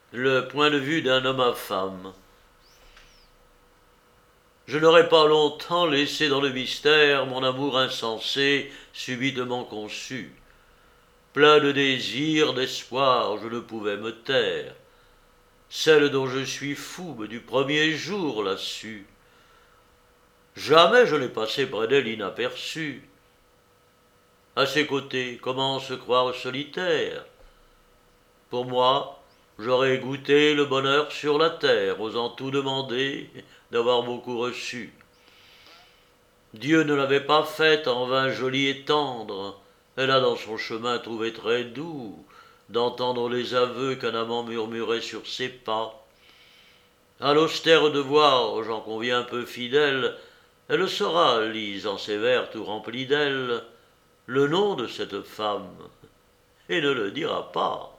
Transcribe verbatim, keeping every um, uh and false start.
Le point de vue d'un homme à femme. Je n'aurais pas longtemps laissé dans le mystère mon amour insensé, subitement conçu. Plein de désirs, d'espoir, je ne pouvais me taire. Celle dont je suis fou me du premier jour l'a su. Jamais je n'ai passé près d'elle inaperçu. À ses côtés, comment se croire solitaire? Pour moi, j'aurais goûté le bonheur sur la terre, osant tout demander, d'avoir beaucoup reçu. Dieu ne l'avait pas faite en vain jolie et tendre. Elle a dans son chemin trouvé très doux d'entendre les aveux qu'un amant murmurait sur ses pas. À l'austère devoir, j'en conviens peu fidèle, elle saura, lise en ses vers tout remplis d'elle, le nom de cette femme, et ne le dira pas.